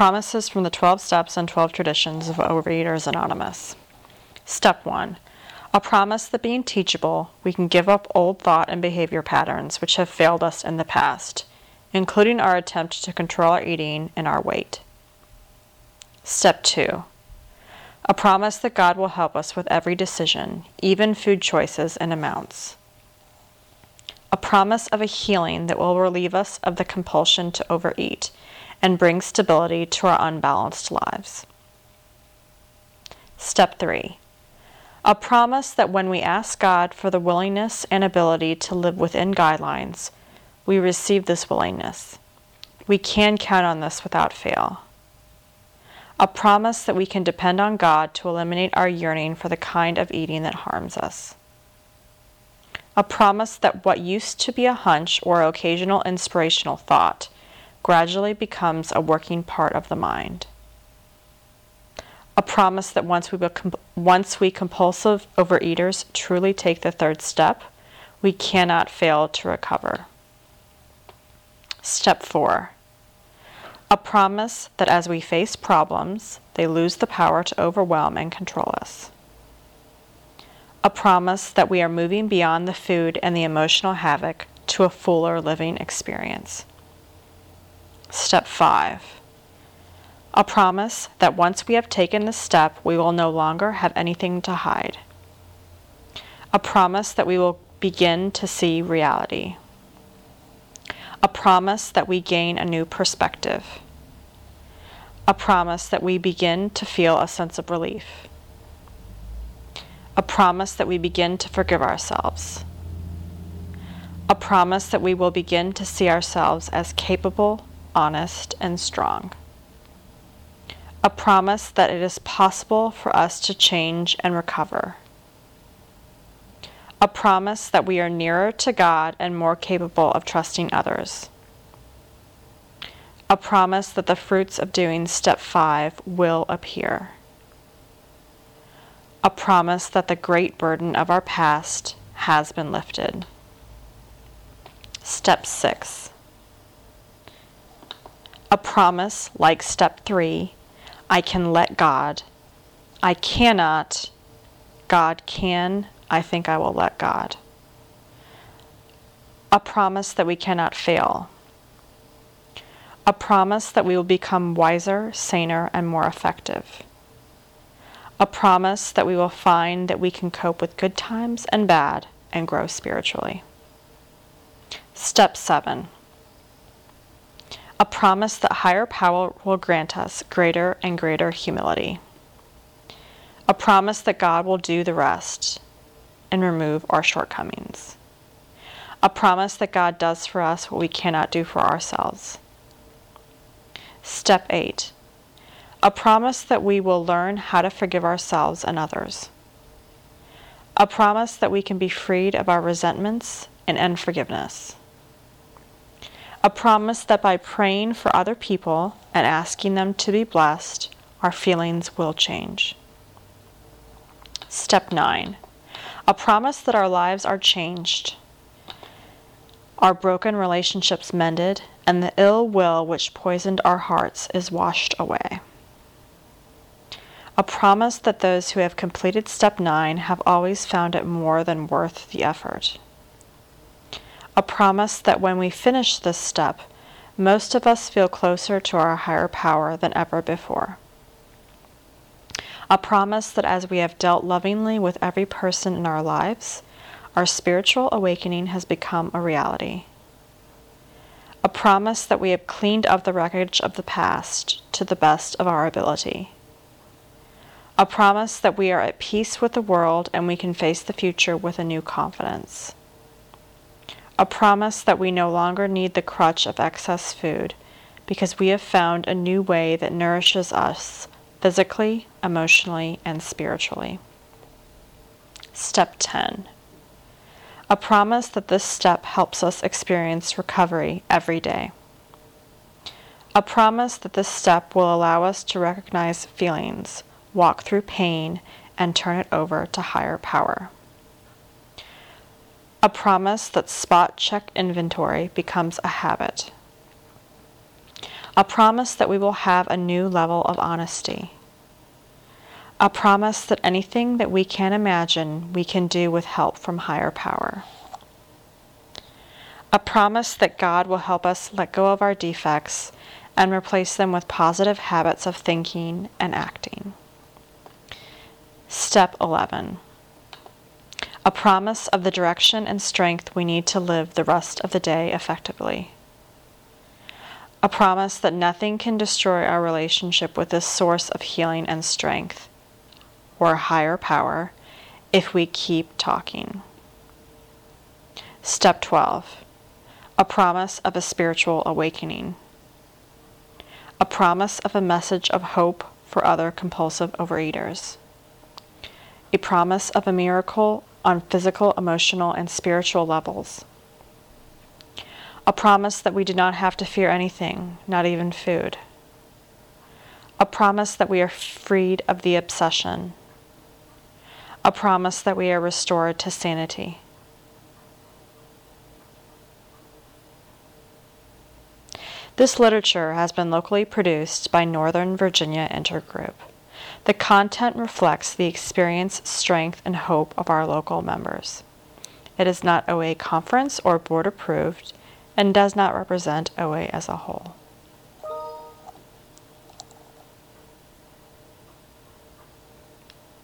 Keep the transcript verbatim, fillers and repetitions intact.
Promises from the twelve Steps and twelve Traditions of Overeaters Anonymous. Step one. A promise that being teachable, we can give up old thought and behavior patterns which have failed us in the past, including our attempt to control our eating and our weight. Step two. A promise that God will help us with every decision, even food choices and amounts. A promise of a healing that will relieve us of the compulsion to overeat and bring stability to our unbalanced lives. Step three. A promise that when we ask God for the willingness and ability to live within guidelines, we receive this willingness. We can count on this without fail. A promise that we can depend on God to eliminate our yearning for the kind of eating that harms us. A promise that what used to be a hunch or occasional inspirational thought gradually becomes a working part of the mind. A promise that once we, become, once we compulsive overeaters truly take the third step, we cannot fail to recover. Step four. A promise that as we face problems, they lose the power to overwhelm and control us. A promise that we are moving beyond the food and the emotional havoc to a fuller living experience. Step five. A promise that once we have taken this step, we will no longer have anything to hide. A promise that we will begin to see reality. A promise that we gain a new perspective. A promise that we begin to feel a sense of relief. A promise that we begin to forgive ourselves. A promise that we will begin to see ourselves as capable, honest, and strong. A promise that it is possible for us to change and recover. A promise that we are nearer to God and more capable of trusting others. A promise that the fruits of doing step five will appear. A promise that the great burden of our past has been lifted. Step six. A promise like step three, I can let God. I cannot. God can. I think I will let God. A promise that we cannot fail. A promise that we will become wiser, saner, and more effective. A promise that we will find that we can cope with good times and bad and grow spiritually. Step seven. A promise that higher power will grant us greater and greater humility. A promise that God will do the rest and remove our shortcomings. A promise that God does for us what we cannot do for ourselves. Step eight. A promise that we will learn how to forgive ourselves and others. A promise that we can be freed of our resentments and unforgiveness. A promise that by praying for other people and asking them to be blessed, our feelings will change. Step nine. A promise that our lives are changed, our broken relationships mended, and the ill will which poisoned our hearts is washed away. A promise that those who have completed step nine have always found it more than worth the effort. A promise that when we finish this step, most of us feel closer to our higher power than ever before. A promise that as we have dealt lovingly with every person in our lives, our spiritual awakening has become a reality. A promise that we have cleaned up the wreckage of the past to the best of our ability. A promise that we are at peace with the world and we can face the future with a new confidence. A promise that we no longer need the crutch of excess food because we have found a new way that nourishes us physically, emotionally, and spiritually. Step ten. A promise that this step helps us experience recovery every day. A promise that this step will allow us to recognize feelings, walk through pain, and turn it over to higher power. A promise that spot check inventory becomes a habit. A promise that we will have a new level of honesty. A promise that anything that we can imagine we can do with help from higher power. A promise that God will help us let go of our defects and replace them with positive habits of thinking and acting. Step eleven. A promise of the direction and strength we need to live the rest of the day effectively. A promise that nothing can destroy our relationship with this source of healing and strength, or higher power, if we keep talking. Step twelve. A promise of a spiritual awakening. A promise of a message of hope for other compulsive overeaters. A promise of a miracle on physical, emotional, and spiritual levels. A promise that we do not have to fear anything, not even food. A promise that we are freed of the obsession. A promise that we are restored to sanity. This literature has been locally produced by Northern Virginia Intergroup. The content reflects the experience, strength, and hope of our local members. It is not O A conference or board approved and does not represent O A as a whole.